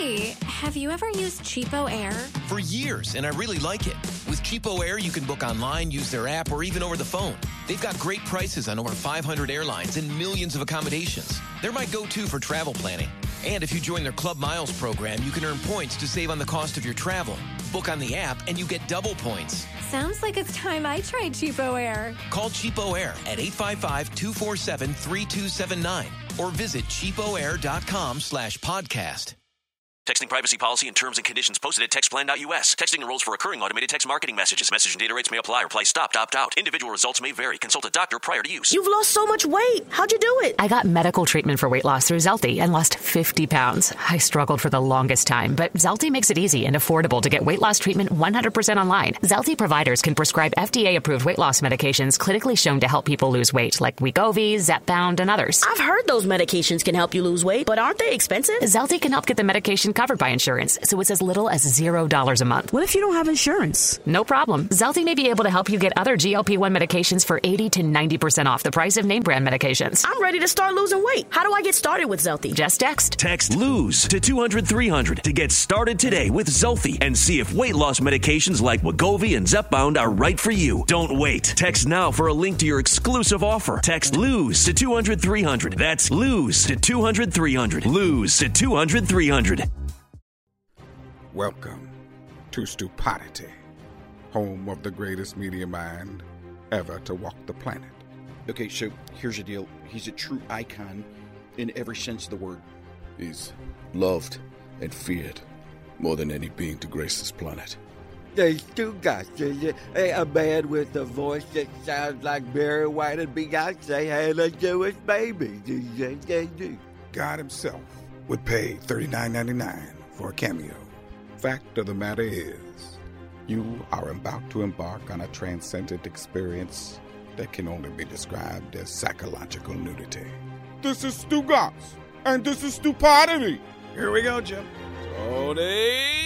Hey, have you ever used Cheapo Air? For years, and I really like it. With Cheapo Air, you can book online, use their app, or even over the phone. They've got great prices on over 500 airlines and millions of accommodations. They're my go-to for travel planning. And if you join their Club Miles program, you can earn points to save on the cost of your travel. Book on the app, and you get double points. Sounds like it's time I tried Cheapo Air. Call Cheapo Air at 855-247-3279 or visit cheapoair.com/podcast. Texting privacy policy and terms and conditions posted at textplan.us. Texting enrolls for recurring automated text marketing messages. Message and data rates may apply. Reply stop, opt out. Individual results may vary. Consult a doctor prior to use. You've lost so much weight. How'd you do it? I got medical treatment for weight loss through Zelty and lost 50 pounds. I struggled for the longest time, but Zelty makes it easy and affordable to get weight loss treatment 100% online. Zelty providers can prescribe FDA-approved weight loss medications clinically shown to help people lose weight, like Wegovy, Zepbound, and others. I've heard those medications can help you lose weight, but aren't they expensive? Zelty can help get the medication covered by insurance, so it's as little as $0 a month. What if you don't have insurance? No problem. Zelty may be able to help you get other GLP-1 medications for 80 to 90% off the price of name brand medications. I'm ready to start losing weight. How do I get started with Zelty? Just text. Text LOSE to 200-300 to get started today with Zelty and see if weight loss medications like Wegovy and Zepbound are right for you. Don't wait. Text now for a link to your exclusive offer. Text LOSE to 200-300. That's LOSE to 200-300. LOSE to 200-300. Welcome to Stupidity, home of the greatest media mind ever to walk the planet. Okay, so here's the deal. He's a true icon in every sense of the word. He's loved and feared more than any being to grace this planet. There's two guys. A man with a voice that sounds like Barry White and Beyonce had a Jewish baby. God himself would pay $39.99 for a cameo. Fact of the matter is, you are about to embark on a transcendent experience that can only be described as psychological nudity. This is Stu Goss, and this is Stupidity. Here we go, Jim. Tony!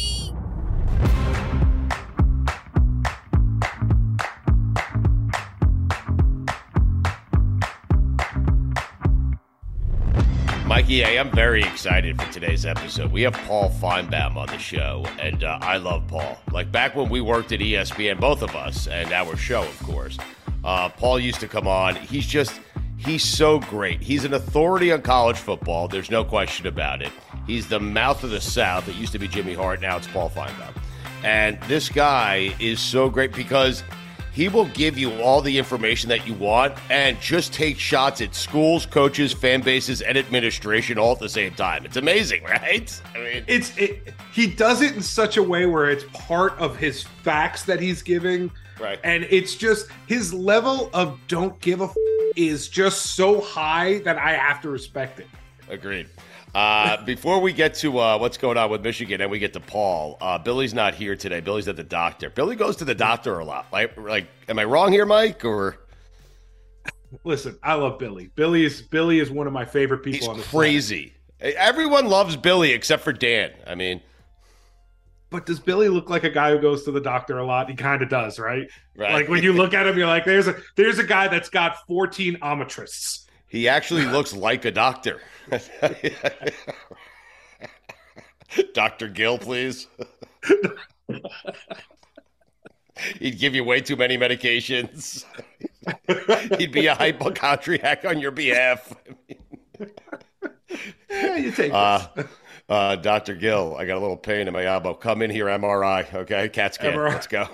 Mikey, I'm very excited for today's episode. We have Paul Feinbaum on the show, and I love Paul. Like back when we worked at ESPN, both of us, and our show, of course, Paul used to come on. He's so great. He's an authority on college football. There's no question about it. He's the mouth of the South. It used to be Jimmy Hart. Now it's Paul Feinbaum. And this guy is so great because he will give you all the information that you want and just take shots at schools, coaches, fan bases, and administration all at the same time. It's amazing, right? I mean, he does it in such a way where it's part of his facts that he's giving. Right. And it's just his level of don't give a is just so high that I have to respect it. Agreed. Before we get to what's going on with Michigan and we get to Paul, Billy's not here today. Billy's at the doctor. Billy goes to the doctor a lot. Like, am I wrong here, Mike? Or listen, I love Billy. Billy is one of my favorite people on the crazy. Planet. Everyone loves Billy except for Dan. I mean, but does Billy look like a guy who goes to the doctor a lot? He kind of does, right? Right. Like when you look at him, you're like, there's a guy that's got 14 optometrists. He actually looks like a doctor. Dr. Gill, please. He'd give you way too many medications. He'd be a hypochondriac on your behalf. Yeah, you take this. Dr. Gill, I got a little pain in my elbow. Come in here, MRI, okay? CAT scan. MRI. Let's go.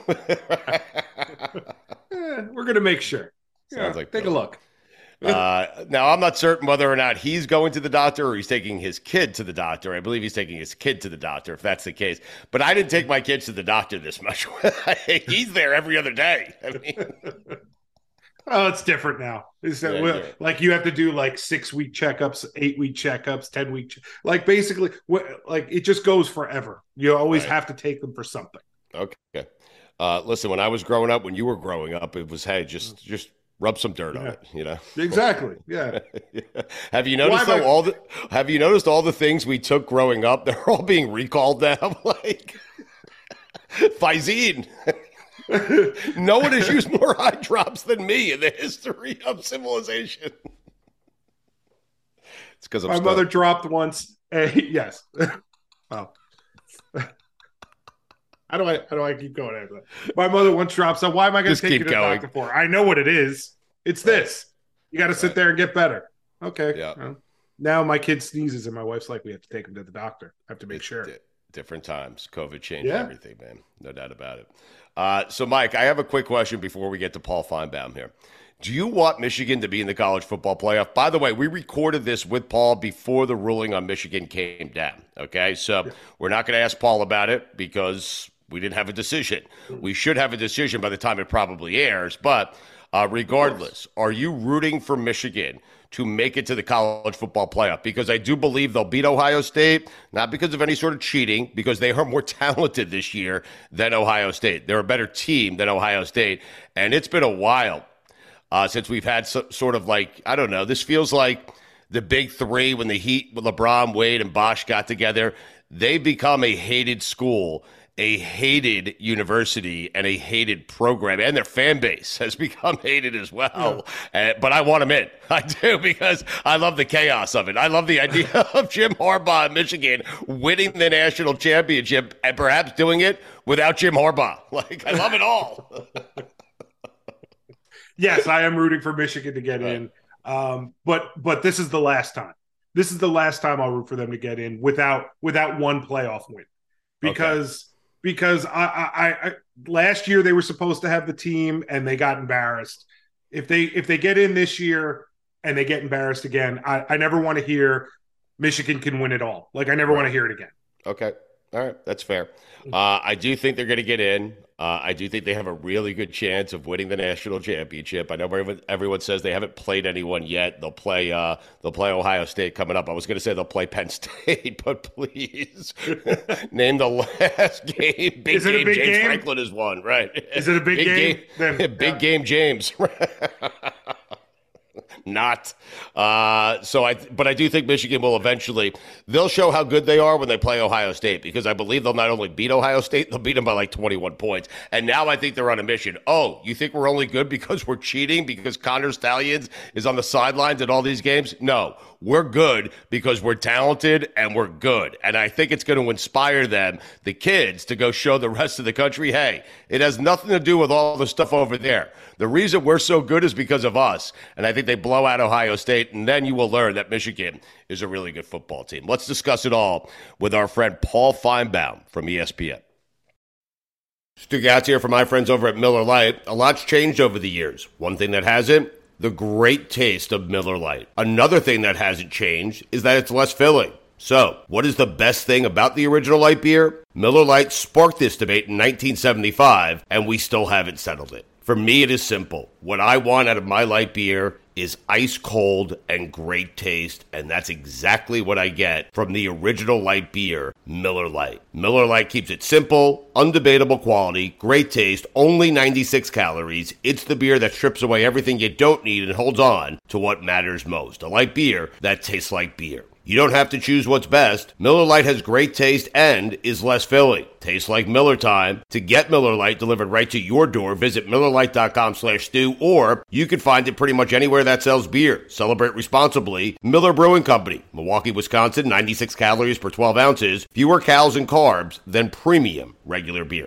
We're going to make sure. Sounds like take a look. Now, I'm not certain whether or not he's going to the doctor or he's taking his kid to the doctor. I believe he's taking his kid to the doctor, if that's the case. But I didn't take my kids to the doctor this much. He's there every other day. I mean, oh, it's different now. Like you have to do like 6-week checkups, 8-week checkups, 10-week. Like basically, like it just goes forever. You always have to take them for something. Okay. Listen, when I was growing up, when you were growing up, it was, hey, just rub some dirt on it, you know. Exactly. Yeah. Yeah. Have you noticed Have you noticed all the things we took growing up? They're all being recalled now. Like Visine. No one has used more eye drops than me in the history of civilization. It's because my mother dropped once. Yes. Well, how do I keep going after that? My mother once dropped. So why am I going to take you to the doctor for? I know what it is. It's this. You got to sit there and get better. Okay. Yeah. Well, now my kid sneezes and my wife's like, we have to take him to the doctor. I have to make sure. Different times. COVID changed everything, man. No doubt about it. So, Mike, I have a quick question before we get to Paul Feinbaum here. Do you want Michigan to be in the college football playoff? By the way, we recorded this with Paul before the ruling on Michigan came down. Okay, so we're not going to ask Paul about it because we didn't have a decision. We should have a decision by the time it probably airs. But regardless, are you rooting for Michigan to make it to the college football playoff? Because I do believe they'll beat Ohio State, not because of any sort of cheating, because they are more talented this year than Ohio State. They're a better team than Ohio State. And it's been a while since we've had sort of like, I don't know, this feels like the big three when the Heat with LeBron, Wade, and Bosh got together. They've become a hated school, a hated university, and a hated program, and their fan base has become hated as well. But I want them in. I do, because I love the chaos of it. I love the idea of Jim Harbaugh in Michigan winning the national championship and perhaps doing it without Jim Harbaugh. Like, I love it all. Yes, I am rooting for Michigan to get in. But this is the last time. This is the last time I'll root for them to get in without one playoff win. Because I last year they were supposed to have the team and they got embarrassed. If they get in this year and they get embarrassed again, I never want to hear Michigan can win it all. Like, I never want to hear it again. Okay. All right. That's fair. I do think they're going to get in. I do think they have a really good chance of winning the national championship. I know everyone says they haven't played anyone yet. They'll play Ohio State coming up. I was going to say they'll play Penn State, but please name the last game. Is it a big James game? Franklin is one, right? Is it a big game? Big game, James. Not. But I do think Michigan will eventually, they'll show how good they are when they play Ohio State, because I believe they'll not only beat Ohio State, they'll beat them by like 21 points. And now I think they're on a mission. Oh, you think we're only good because we're cheating, because Connor Stallions is on the sidelines at all these games? No, we're good because we're talented and we're good. And I think it's going to inspire them, the kids, to go show the rest of the country, hey, it has nothing to do with all the stuff over there. The reason we're so good is because of us. And I think they blow out Ohio State, and then you will learn that Michigan is a really good football team. Let's discuss it all with our friend Paul Feinbaum from ESPN. Stu Gatz here from my friends over at Miller Lite. A lot's changed over the years. One thing that hasn't, the great taste of Miller Lite. Another thing that hasn't changed is that it's less filling. So, what is the best thing about the original light beer? Miller Lite sparked this debate in 1975, and we still haven't settled it. For me, it is simple. What I want out of my light beer is ice cold and great taste, and that's exactly what I get from the original light beer, Miller Lite. Miller Lite keeps it simple, undebatable quality, great taste, only 96 calories. It's the beer that strips away everything you don't need and holds on to what matters most. A light beer that tastes like beer. You don't have to choose what's best. Miller Lite has great taste and is less filling. Tastes like Miller time. To get Miller Lite delivered right to your door, visit MillerLite.com/Stu, or you can find it pretty much anywhere that sells beer. Celebrate responsibly. Miller Brewing Company, Milwaukee, Wisconsin, 96 calories per 12 ounces. Fewer calories and carbs than premium regular beer.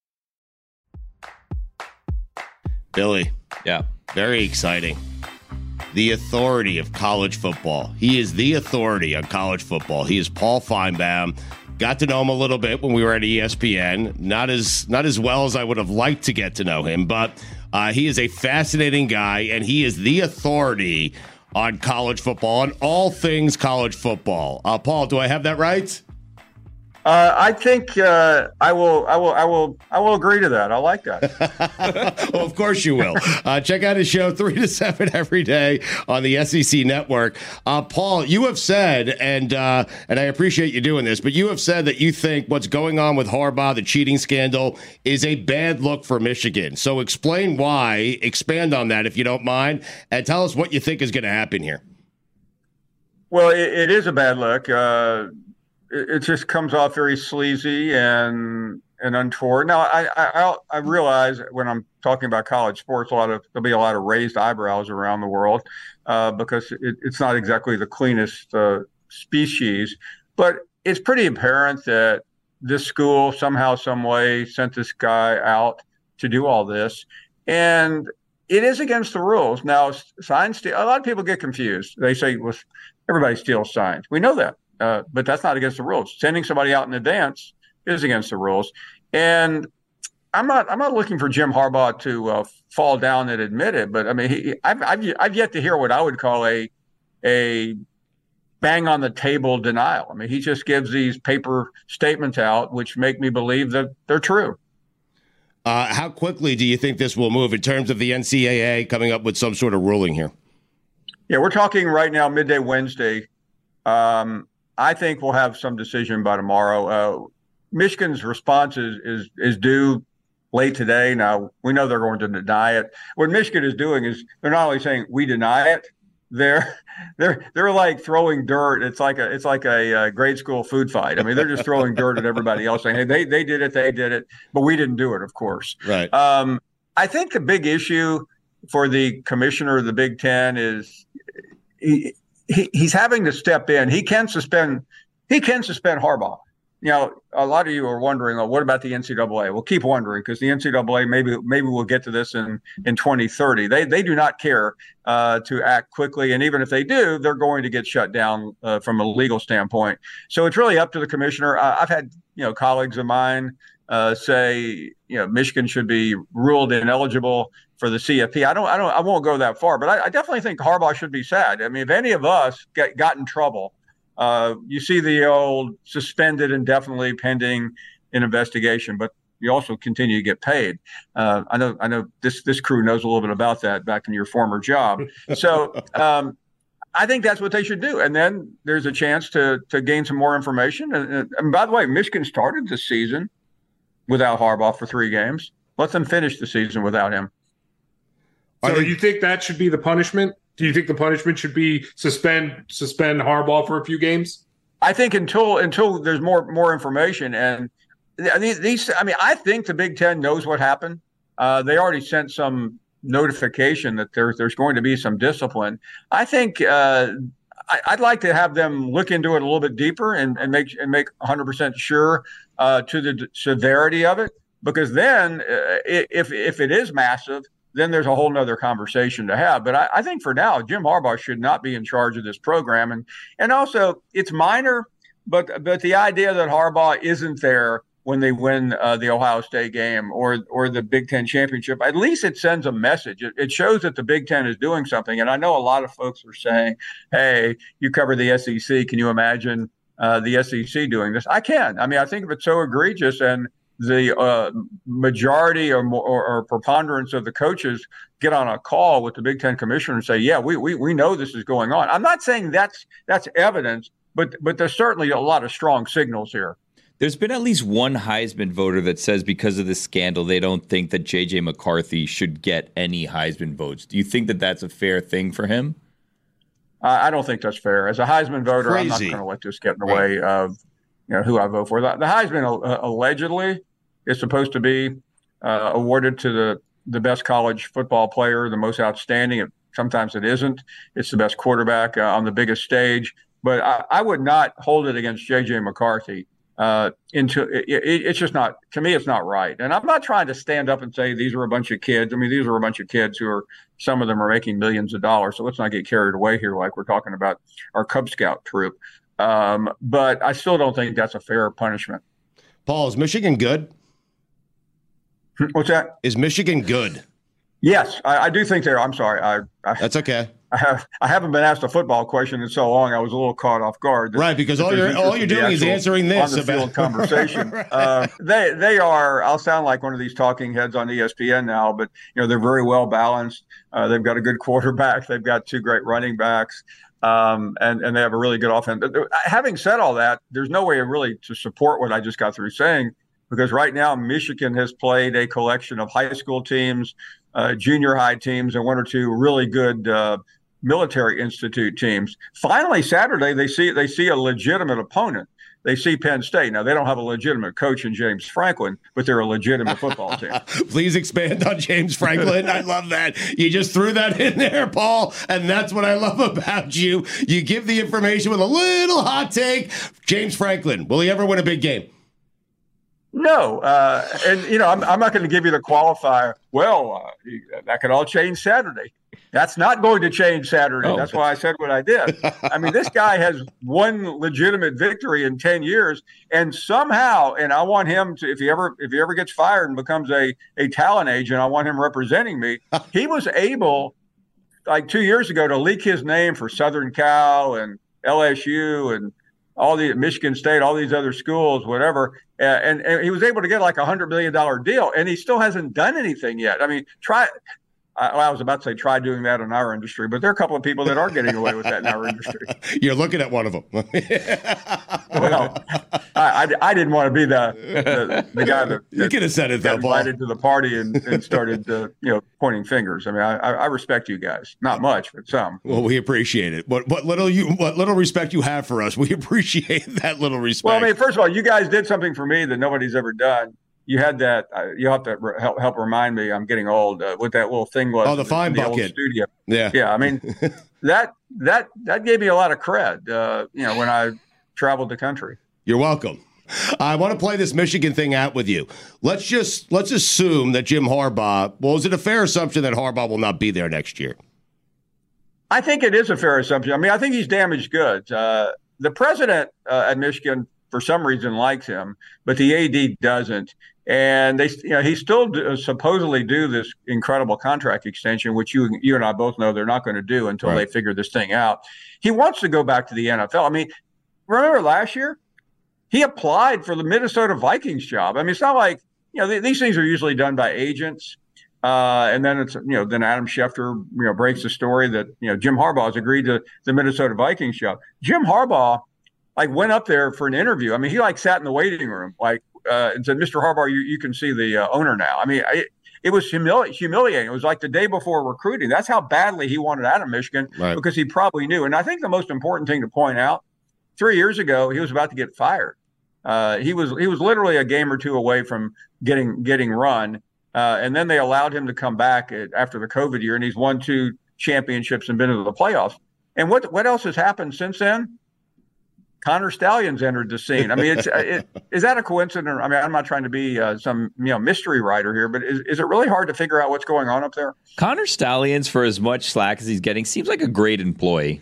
Billy. Yeah. Very exciting. The authority of college football. He is the authority on college football. He is Paul Feinbaum. Got to know him a little bit when we were at ESPN. Not as well as I would have liked to get to know him, but he is a fascinating guy, and he is the authority on college football, on all things college football. Paul, do I have that right? I think I will agree to that. I like that. Well, of course you will. Check out his show 3 to 7 every day on the SEC Network. Paul, you have said, and I appreciate you doing this, but you have said that you think what's going on with Harbaugh, the cheating scandal, is a bad look for Michigan. So explain why. Expand on that if you don't mind, and tell us what you think is going to happen here. Well, it is a bad look. It just comes off very sleazy and untoward. Now, I realize when I'm talking about college sports, there'll be a lot of raised eyebrows around the world because it's not exactly the cleanest species. But it's pretty apparent that this school somehow, some way sent this guy out to do all this. And it is against the rules. Now, sign steal, a lot of people get confused. They say, well, everybody steals signs. We know that, but that's not against the rules. Sending somebody out in advance is against the rules. And I'm not looking for Jim Harbaugh to fall down and admit it, but I mean, I've yet to hear what I would call a bang on the table denial. I mean, he just gives these paper statements out, which make me believe that they're true. How quickly do you think this will move in terms of the NCAA coming up with some sort of ruling here? Yeah, we're talking right now, midday Wednesday. I think we'll have some decision by tomorrow. Michigan's response is due late today. Now, we know they're going to deny it. What Michigan is doing is they're not only saying we deny it, they're like throwing dirt. It's like a grade school food fight. I mean, they're just throwing dirt at everybody else, saying, "Hey, they did it, but we didn't do it." Of course, right. I think the big issue for the commissioner of the Big Ten is he's having to step in. He can suspend Harbaugh. You know, a lot of you are wondering, well, what about the NCAA? We'll keep wondering because the NCAA, maybe we'll get to this in 2030. They do not care to act quickly. And even if they do, they're going to get shut down from a legal standpoint. So it's really up to the commissioner. I've had, colleagues of mine say, Michigan should be ruled ineligible for the CFP. I won't go that far, but I definitely think Harbaugh should be sad. I mean, if any of us got in trouble, you see the old suspended indefinitely pending an investigation, but you also continue to get paid. I know this crew knows a little bit about that back in your former job. So I think that's what they should do. And then there's a chance to gain some more information. And by the way, Michigan started the season without Harbaugh for 3 games. Let them finish the season without him. So you think that should be the punishment? Do you think the punishment should be suspend Harbaugh for a few games? I think until there's more information, and I think the Big Ten knows what happened. They already sent some notification that there's going to be some discipline. I think I'd like to have them look into it a little bit deeper and make 100% sure to the severity of it, because then if it is massive, then there's a whole nother conversation to have. But I think for now, Jim Harbaugh should not be in charge of this program. And also, it's minor, but the idea that Harbaugh isn't there when they win the Ohio State game or the Big Ten championship, at least it sends a message. It shows that the Big Ten is doing something. And I know a lot of folks are saying, hey, you cover the SEC. Can you imagine the SEC doing this? I can. I mean, I think if it's so egregious and the majority or preponderance of the coaches get on a call with the Big Ten commissioner and say, yeah, we know this is going on. I'm not saying that's evidence, but there's certainly a lot of strong signals here. There's been at least one Heisman voter that says because of this scandal, they don't think that J.J. McCarthy should get any Heisman votes. Do you think that that's a fair thing for him? I don't think that's fair. As a Heisman voter, Crazy. I'm not going to let this get in the way of who I vote for. The Heisman allegedly is supposed to be awarded to the best college football player, the most outstanding. Sometimes it isn't. It's the best quarterback on the biggest stage. But I would not hold it against J.J. McCarthy. It's just not, to me, it's not right. And I'm not trying to stand up and say these are a bunch of kids. I mean, these are a bunch of kids some of them are making millions of dollars. So let's not get carried away here like we're talking about our Cub Scout troop. But I still don't think that's a fair punishment. Paul, is Michigan good? What's that? Is Michigan good? Yes, I do think they're. I'm sorry. That's okay. I haven't been asked a football question in so long. I was a little caught off guard. Right, because all you're doing is answering this on the field conversation. Right. They are. I'll sound like one of these talking heads on ESPN now, but they're very well balanced. They've got a good quarterback. They've got 2 great running backs. And they have a really good offense. Having said all that, there's no way really to support what I just got through saying, because right now Michigan has played a collection of high school teams, junior high teams, and 1 or 2 really good military institute teams. Finally, Saturday they see a legitimate opponent. they see Penn State. Now, they don't have a legitimate coach in James Franklin, but they're a legitimate football team. Please expand on James Franklin. I love that. You just threw that in there, Paul, and that's what I love about you. You give the information with a little hot take. James Franklin, will he ever win a big game? No, and I'm not going to give you the qualifier. Well, that could all change Saturday. That's not going to change Saturday. Oh. That's why I said what I did. I mean, this guy has one legitimate victory in 10 years, and somehow, and I want him to, if he ever gets fired and becomes a talent agent, I want him representing me. He was able, like 2 years ago, to leak his name for Southern Cal and LSU and all the Michigan State, all these other schools, whatever. And he was able to get like $100 million deal, and he still hasn't done anything yet. I mean, I was about to say try doing that in our industry, but there are a couple of people that are getting away with that in our industry. You're looking at one of them. Well, I didn't want to be the guy that you could have said it though, Paul. Invited to the party and started pointing fingers. I mean, I respect you guys, not much, but some. Well, we appreciate it. What little respect you have for us, we appreciate that little respect. Well, I mean, first of all, you guys did something for me that nobody's ever done. You had that. You'll have to help remind me. I'm getting old. What that little thing was? Oh, the fine bucket. Old studio. Yeah. I mean, that gave me a lot of cred. When I traveled the country. You're welcome. I want to play this Michigan thing out with you. Let's assume that Jim Harbaugh. Well, is it a fair assumption that Harbaugh will not be there next year? I think it is a fair assumption. I mean, I think he's damaged goods. The president at Michigan, for some reason, likes him, but the AD doesn't. And he still supposedly do this incredible contract extension, which you and I both know they're not going to do until they figure this thing out. He wants to go back to the NFL. I mean, remember last year he applied for the Minnesota Vikings job. I mean, it's not like these things are usually done by agents, and then it's then Adam Schefter breaks the story that Jim Harbaugh has agreed to the Minnesota Vikings job. Jim Harbaugh went up there for an interview. I mean, he sat in the waiting room and said, "Mr. Harbaugh, you can see the owner now." I mean, it was humiliating. It was like the day before recruiting. That's how badly he wanted out of Michigan because he probably knew. And I think the most important thing to point out, 3 years ago, he was about to get fired. He was literally a game or two away from getting run. And then they allowed him to come back after the COVID year, and he's won 2 championships and been to the playoffs. And what else has happened since then? Connor Stalions entered the scene. I mean, is that a coincidence? I mean, I'm not trying to be some mystery writer here, but is it really hard to figure out what's going on up there? Connor Stalions, for as much slack as he's getting, seems like a great employee.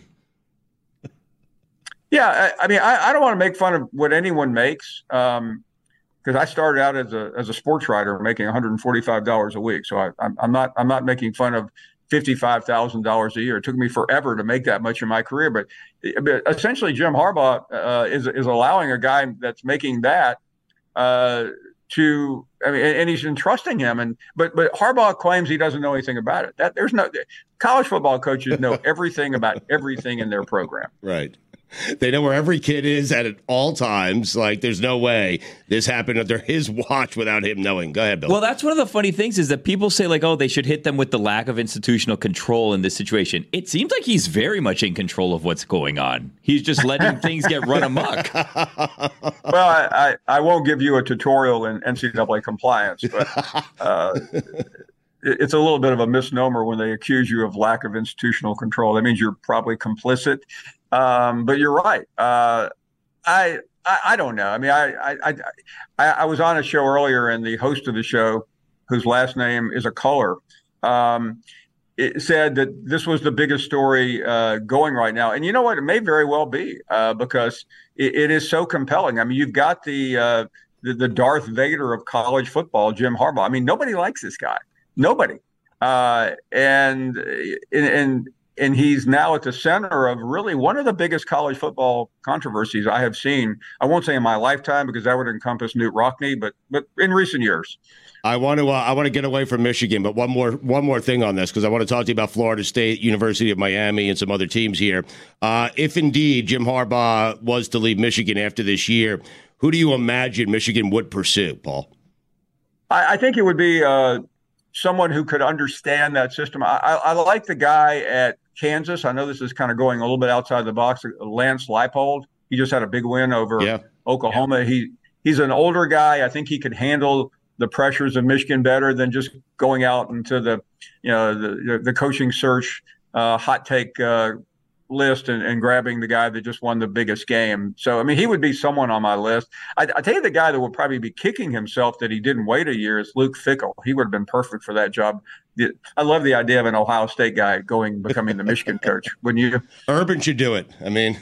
Yeah, I mean, I don't want to make fun of what anyone makes because I started out as a sports writer making $145 a week, so I'm not making fun of $55,000 a year. It took me forever to make that much in my career, but essentially Jim Harbaugh is allowing a guy that's making that and he's entrusting him. But Harbaugh claims he doesn't know anything about it. There's no college football coaches know everything about everything in their program. Right. They know where every kid is at all times. Like, there's no way this happened under his watch without him knowing. Go ahead, Bill. Well, that's one of the funny things is that people say, they should hit them with the lack of institutional control in this situation. It seems like he's very much in control of what's going on. He's just letting things get run amok. Well, I won't give you a tutorial in NCAA compliance, but it's a little bit of a misnomer when they accuse you of lack of institutional control. That means you're probably complicit. But you're right. I don't know. I mean, I was on a show earlier, and the host of the show, whose last name is a color, it said that this was the biggest story going right now. And you know what? It may very well be because it is so compelling. I mean, you've got the Darth Vader of college football, Jim Harbaugh. I mean, nobody likes this guy. Nobody. And he's now at the center of really one of the biggest college football controversies I have seen. I won't say in my lifetime because that would encompass Knute Rockne, but in recent years. I want to get away from Michigan, but one more thing on this because I want to talk to you about Florida State, University of Miami, and some other teams here. If indeed Jim Harbaugh was to leave Michigan after this year, who do you imagine Michigan would pursue, Paul? I think it would be someone who could understand that system. I like the guy at Kansas. I know this is kind of going a little bit outside the box. Lance Leipold. He just had a big win over Oklahoma. He's an older guy. I think he could handle the pressures of Michigan better than just going out into the coaching search hot take list and grabbing the guy that just won the biggest game. So, I mean, he would be someone on my list. I tell you, the guy that would probably be kicking himself that he didn't wait a year is Luke Fickell. He would have been perfect for that job. I love the idea of an Ohio State guy becoming the Michigan coach. Wouldn't you? Urban should do it. I mean,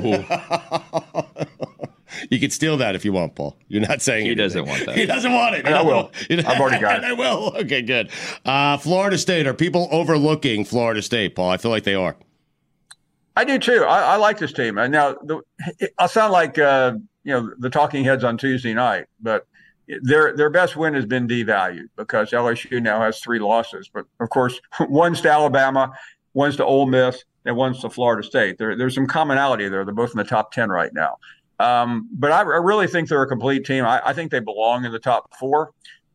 you could steal that if you want, Paul. You're not saying he doesn't want that. He doesn't want it. I will. I've already got it. I will. Okay, good. Florida State. Are people overlooking Florida State, Paul? I feel like they are. I do too. I like this team. And now I'll sound like the talking heads on Tuesday night, but their best win has been devalued because LSU now has 3 losses. But of course, one's to Alabama, one's to Ole Miss, and one's to Florida State. There's some commonality there. They're both in the top 10 right now. But I really think they're a complete team. I think they belong in the top 4.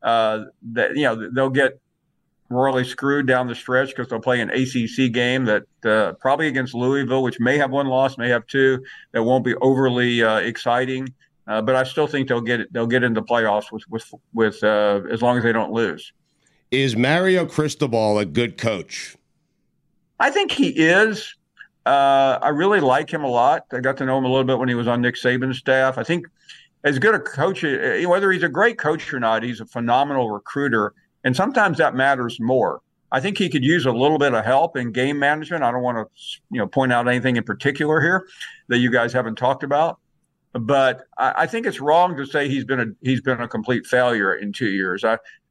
They'll get royally screwed down the stretch because they'll play an ACC game that probably against Louisville, which may have 1 loss, may have 2, that won't be overly exciting. But I still think they'll get into playoffs with as long as they don't lose. Is Mario Cristobal a good coach? I think he is. I really like him a lot. I got to know him a little bit when he was on Nick Saban's staff. I think as good a coach, whether he's a great coach or not, he's a phenomenal recruiter. And sometimes that matters more. I think he could use a little bit of help in game management. I don't want to, point out anything in particular here that you guys haven't talked about. But I think it's wrong to say he's been a complete failure in 2 years.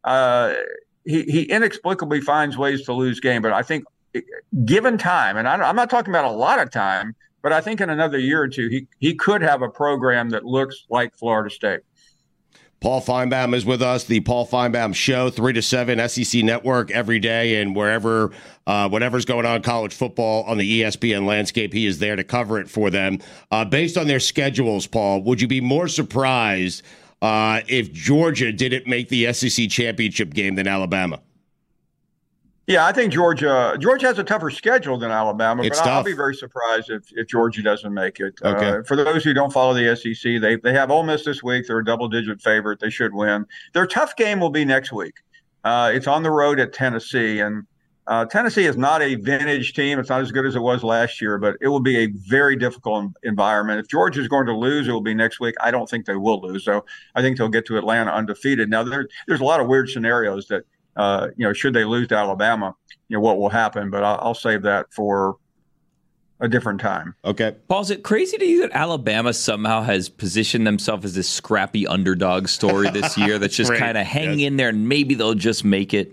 He inexplicably finds ways to lose game, but I think given time, and I'm not talking about a lot of time, but I think in another year or two, he could have a program that looks like Florida State. Paul Feinbaum is with us, the Paul Feinbaum Show, 3 to 7, SEC Network every day, and wherever, whatever's going on college football on the ESPN landscape, he is there to cover it for them. Based on their schedules, Paul, would you be more surprised if Georgia didn't make the SEC championship game than Alabama? Yeah, I think Georgia has a tougher schedule than Alabama, but I'll be very surprised if Georgia doesn't make it. Okay. For those who don't follow the SEC, they have Ole Miss this week. They're a double-digit favorite. They should win. Their tough game will be next week. It's on the road at Tennessee, and Tennessee is not a vintage team. It's not as good as it was last year, but it will be a very difficult environment. If Georgia is going to lose, it will be next week. I don't think they will lose, so I think they'll get to Atlanta undefeated. Now, there's a lot of weird scenarios that should they lose to Alabama, what will happen? But I'll save that for a different time. Okay. Paul, is it crazy to you that Alabama somehow has positioned themselves as this scrappy underdog story this year that's just kind of hanging in there and maybe they'll just make it?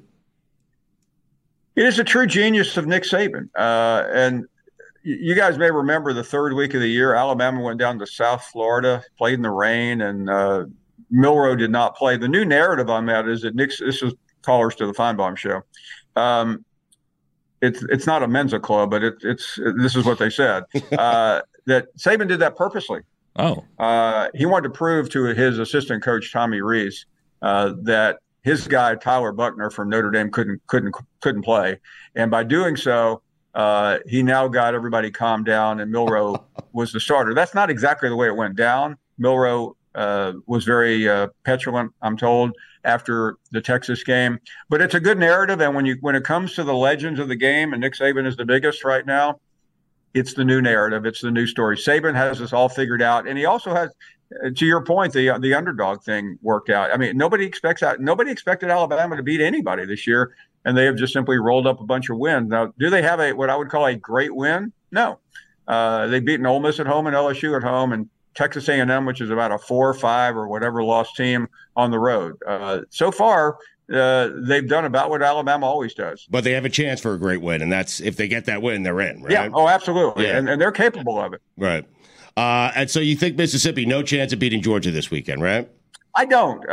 It is a true genius of Nick Saban. And you guys may remember the 3rd week of the year, Alabama went down to South Florida, played in the rain, and Milroe did not play. The new narrative on that is that this is callers to the Feinbaum Show. It's not a Mensa club, but this is what they said, that Saban did that purposely. Oh, he wanted to prove to his assistant coach Tommy Rees that his guy Tyler Buchner from Notre Dame couldn't play, and by doing so, he now got everybody calmed down, and Milroe was the starter. That's not exactly the way it went down. Milroe was very petulant, I'm told, after the Texas game. But it's a good narrative, and when it comes to the legends of the game, and Nick Saban is the biggest right now, it's the new narrative. It's the new story. Saban has this all figured out, and he also has, to your point, the underdog thing worked out. I mean, nobody expected Alabama to beat anybody this year, and they have just simply rolled up a bunch of wins. Now, do they have what I would call a great win? No. They've beaten Ole Miss at home and LSU at home, and Texas A&M, which is about a 4 or 5 or whatever loss team on the road. So far, they've done about what Alabama always does. But they have a chance for a great win, and that's if they get that win, they're in, right? Yeah, oh, absolutely. Yeah. And they're capable of it. Right. And so you think Mississippi, no chance of beating Georgia this weekend, right? I don't.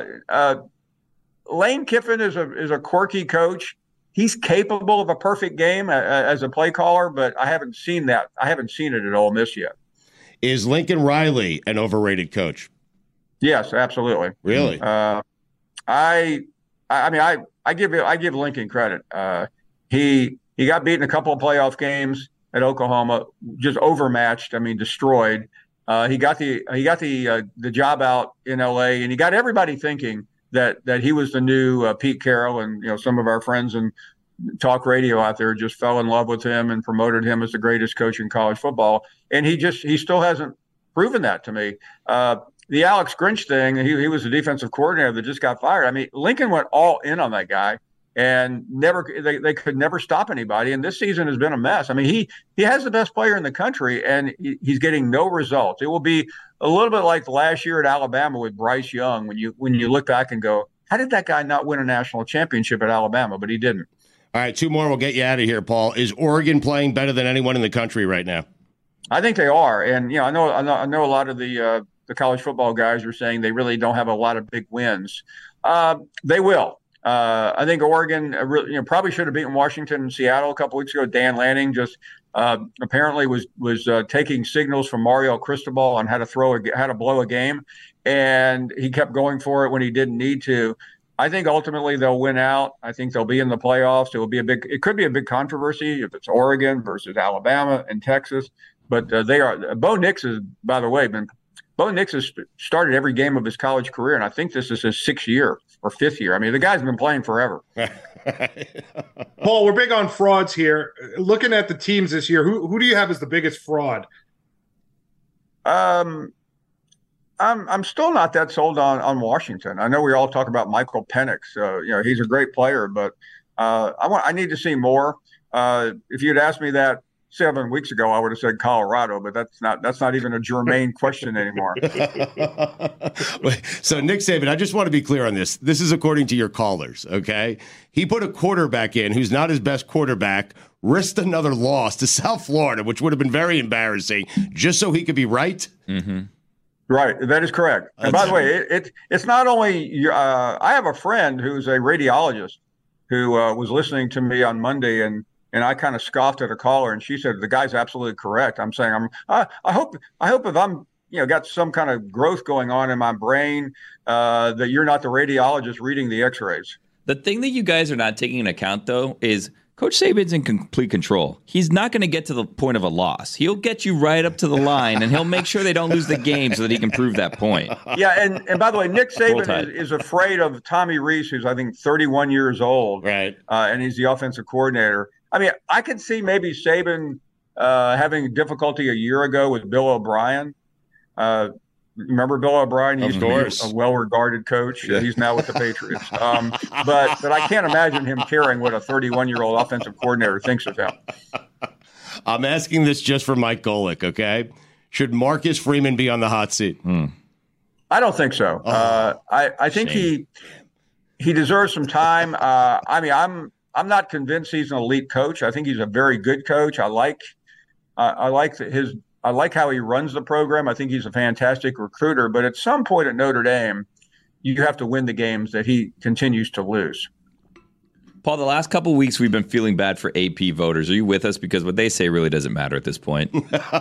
Lane Kiffin is a quirky coach. He's capable of a perfect game as a play caller, but I haven't seen that. I haven't seen it at Ole Miss yet. Is Lincoln Riley an overrated coach? Yes, absolutely. Really? I give Lincoln credit. He got beaten a couple of playoff games at Oklahoma, just overmatched. I mean, destroyed. He got the job out in L.A. and he got everybody thinking that he was the new Pete Carroll, and some of our friends in talk radio out there just fell in love with him and promoted him as the greatest coach in college football. And he still hasn't proven that to me. The Alex Grinch thing, he was the defensive coordinator that just got fired. I mean, Lincoln went all in on that guy, and they could never stop anybody. And this season has been a mess. I mean, he has the best player in the country, and he's getting no results. It will be a little bit like last year at Alabama with Bryce Young, when you look back and go, how did that guy not win a national championship at Alabama? But he didn't. All right, 2 more. We'll get you out of here, Paul. Is Oregon playing better than anyone in the country right now? I think they are, and I know a lot of the college football guys are saying they really don't have a lot of big wins. They will. I think Oregon probably should have beaten Washington and Seattle a couple weeks ago. Dan Lanning just apparently was taking signals from Mario Cristobal on how to blow a game, and he kept going for it when he didn't need to. I think ultimately they'll win out. I think they'll be in the playoffs. It could be a big controversy if it's Oregon versus Alabama and Texas. But they are. Bo Nix has, by the way, Bo Nix has started every game of his college career, and I think this is his 6th year or 5th year. I mean, the guy's been playing forever. Paul, we're big on frauds here. Looking at the teams this year, who do you have as the biggest fraud? I'm still not that sold on Washington. I know we all talk about Michael Penix. He's a great player, but I need to see more. If you'd asked me that 7 weeks ago, I would have said Colorado, but that's not even a germane question anymore. So Nick Saban, I just want to be clear on this. This is according to your callers, okay? He put a quarterback in who's not his best quarterback, risked another loss to South Florida, which would have been very embarrassing, just so he could be right? Mm-hmm. Right, that is correct. And by the way, it's not only I have a friend who's a radiologist who was listening to me on Monday, and I kind of scoffed at a caller, and she said the guy's absolutely correct. I'm saying I hope if I'm got some kind of growth going on in my brain that you're not the radiologist reading the X-rays. The thing that you guys are not taking into account, though, is Coach Saban's in complete control. He's not going to get to the point of a loss. He'll get you right up to the line, and he'll make sure they don't lose the game so that he can prove that point. Yeah, and by the way, Nick Saban is afraid of Tommy Rees, who's I think 31 years old, right? And he's the offensive coordinator. I mean, I could see maybe Saban having difficulty a year ago with Bill O'Brien. Remember Bill O'Brien? He used to be a well-regarded coach. Yeah. He's now with the Patriots. But I can't imagine him caring what a 31-year-old offensive coordinator thinks of him. I'm asking this just for Mike Golick, okay? Should Marcus Freeman be on the hot seat? I don't think so. I think he deserves some time. I mean, I'm not convinced he's an elite coach. I think he's a very good coach. I like how he runs the program. I think he's a fantastic recruiter. But at some point at Notre Dame, you have to win the games that he continues to lose. Paul, the last couple of weeks we've been feeling bad for AP voters. Are you with us? Because what they say really doesn't matter at this point.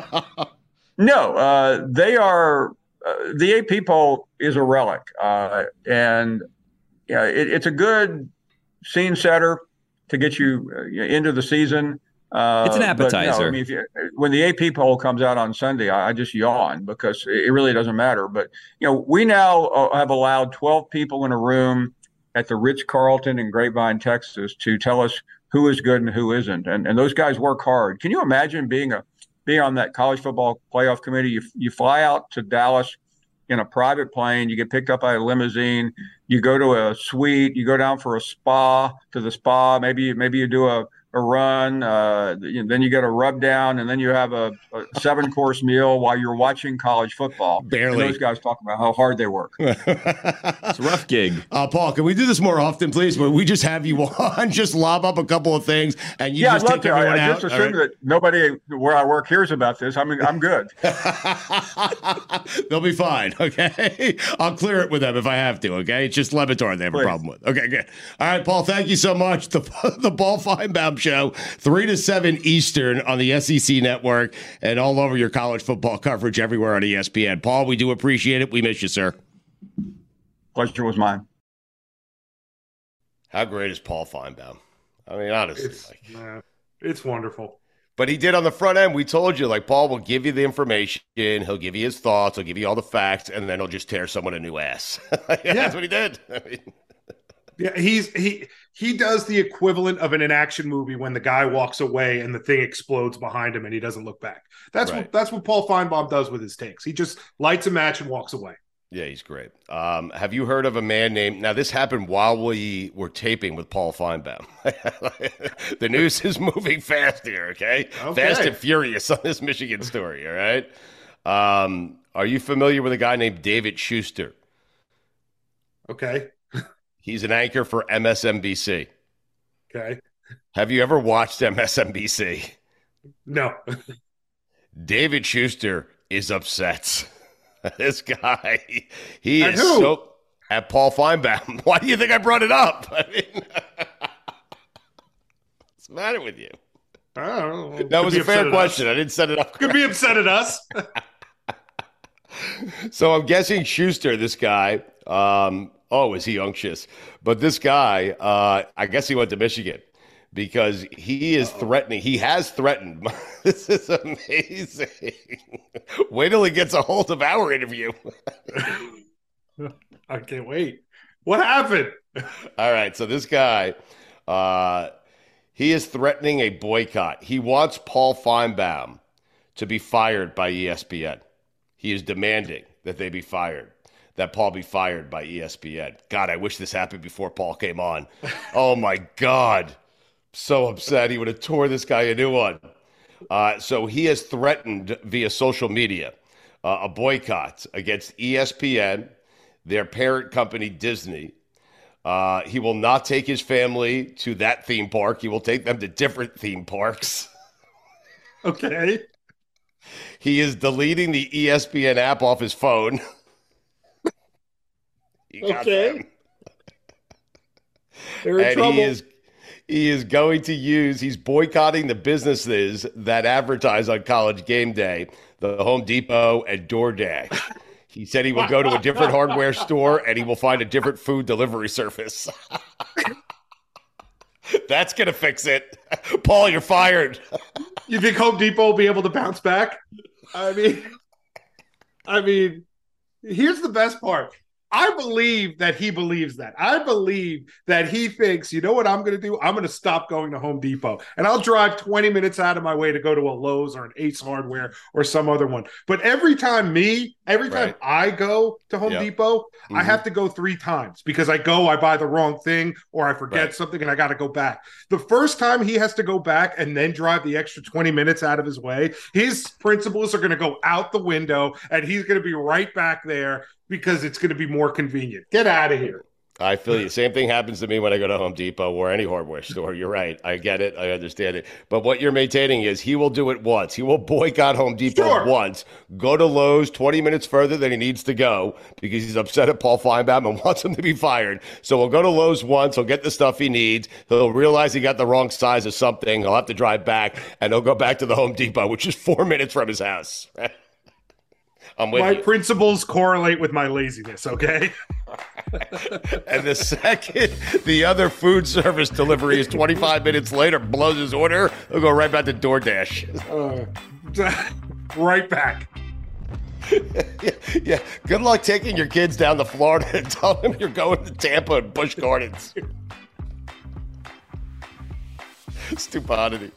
No, they are. The AP poll is a relic, and it's a good scene setter to get you into the season. It's an appetizer. No, I mean, when the AP poll comes out on Sunday, I just yawn because it really doesn't matter. But we now have allowed 12 people in a room at the Ritz-Carlton in Grapevine, Texas, to tell us who is good and who isn't. And those guys work hard. Can you imagine being on that college football playoff committee? You fly out to Dallas in a private plane, you get picked up by a limousine, you go to a suite, you go down for a spa, maybe you do a run, then you get a rub down, and then you have a 7-course meal while you're watching college football. Barely. And those guys talk about how hard they work. It's a rough gig. Paul, can we do this more often, please? Where we just have you on, just lob up a couple of things, and you just take everyone out? I just assume that nobody where I work hears about this. I mean, I'm good. They'll be fine, okay? I'll clear it with them if I have to, okay? It's just Levitor they have a problem with. Okay, good. All right, Paul, thank you so much. The Paul Finebaum Show, 3 to 7 Eastern on the SEC Network and all over your college football coverage everywhere on ESPN. Paul, we do appreciate it. We miss you, sir. Pleasure was mine. How great is Paul Finebaum? I mean, honestly. It's wonderful. But he did on the front end. We told you, like, Paul will give you the information. He'll give you his thoughts. He'll give you all the facts, and then he'll just tear someone a new ass. That's what he did. I mean, yeah, he does the equivalent of in an action movie when the guy walks away and the thing explodes behind him and he doesn't look back. That's what Paul Feinbaum does with his takes. He just lights a match and walks away. Yeah, he's great. Have you heard of a man named... Now, this happened while we were taping with Paul Feinbaum. The news is moving fast here, okay? Fast and furious on this Michigan story, all right? Are you familiar with a guy named David Schuster? Okay. He's an anchor for MSNBC. Okay. Have you ever watched MSNBC? No. David Schuster is upset. This guy, he At is who? so at Paul Feinbaum. Why do you think I brought it up? I mean, what's the matter with you? I don't know. That was a fair question. I didn't set it up. Could be upset at us. So I'm guessing Schuster, this guy. Is he unctuous? But this guy, I guess he went to Michigan. Because he is threatening. He has threatened. This is amazing. Wait till he gets a hold of our interview. I can't wait. What happened? All right. So this guy, he is threatening a boycott. He wants Paul Feinbaum to be fired by ESPN. He is demanding that they be fired. That Paul be fired by ESPN. God, I wish this happened before Paul came on. Oh, my God. So upset. He would have tore this guy a new one. So he has threatened via social media a boycott against ESPN, their parent company, Disney. He will not take his family to that theme park. He will take them to different theme parks. Okay. He is deleting the ESPN app off his phone. Okay. They're in trouble. He is going to he's boycotting the businesses that advertise on College Game Day, the Home Depot and DoorDash. He said he will go to a different hardware store and he will find a different food delivery service. That's going to fix it. Paul, you're fired. You think Home Depot will be able to bounce back? I mean, here's the best part. I believe that he believes that. I believe that he thinks, you know what I'm going to do? I'm going to stop going to Home Depot. And I'll drive 20 minutes out of my way to go to a Lowe's or an Ace Hardware or some other one. But every time I go to Home Depot, I have to go 3 times because I buy the wrong thing or I forget something and I got to go back. The first time he has to go back and then drive the extra 20 minutes out of his way, his principles are going to go out the window and he's going to be right back there because it's going to be more convenient. Get out of here. I feel you. Same thing happens to me when I go to Home Depot or any hardware store. You're right. I get it. I understand it. But what you're maintaining is he will do it once. He will boycott Home Depot once, go to Lowe's 20 minutes further than he needs to go because he's upset at Paul Feinbaum and wants him to be fired. So he'll go to Lowe's once. He'll get the stuff he needs. He'll realize he got the wrong size of something. He'll have to drive back, and he'll go back to the Home Depot, which is 4 minutes from his house. My principles correlate with my laziness, okay? And the second the other food service delivery is 25 minutes later, blows his order, he'll go right back to DoorDash. Right back. Yeah. Good luck taking your kids down to Florida and tell them you're going to Tampa and Busch Gardens. Stupidity.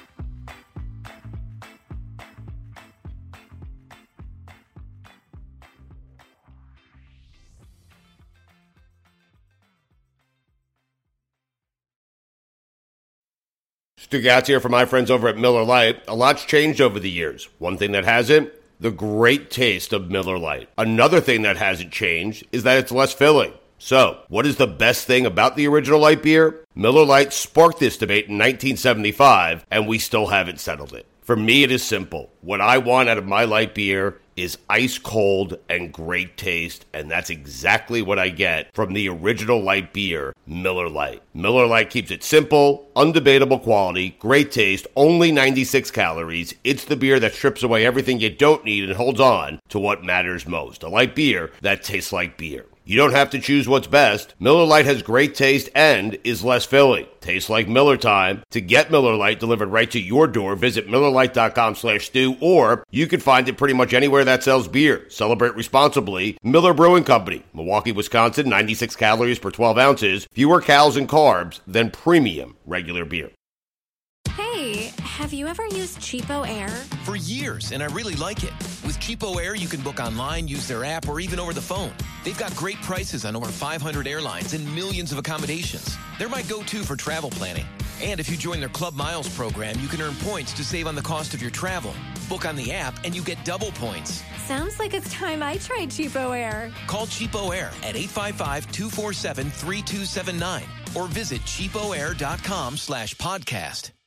Stu Gatz here for my friends over at Miller Lite. A lot's changed over the years. One thing that hasn't, the great taste of Miller Lite. Another thing that hasn't changed is that it's less filling. So, what is the best thing about the original light beer? Miller Lite sparked this debate in 1975, and we still haven't settled it. For me, it is simple. What I want out of my light beer is ice cold and great taste, and that's exactly what I get from the original light beer, Miller Lite. Miller Lite keeps it simple, undebatable quality, great taste, only 96 calories. It's the beer that strips away everything you don't need and holds on to what matters most. A light beer that tastes like beer. You don't have to choose what's best. Miller Lite has great taste and is less filling. Tastes like Miller time. To get Miller Lite delivered right to your door, visit MillerLite.com/stew, or you can find it pretty much anywhere that sells beer. Celebrate responsibly. Miller Brewing Company, Milwaukee, Wisconsin, 96 calories per 12 ounces, fewer calories and carbs than premium regular beer. Hey, have you ever used Cheapo Air? For years, and I really like it. With Cheapo Air, you can book online, use their app, or even over the phone. They've got great prices on over 500 airlines and millions of accommodations. They're my go-to for travel planning. And if you join their Club Miles program, you can earn points to save on the cost of your travel. Book on the app, and you get double points. Sounds like it's time I tried Cheapo Air. Call Cheapo Air at 855-247-3279 or visit cheapoair.com/podcast.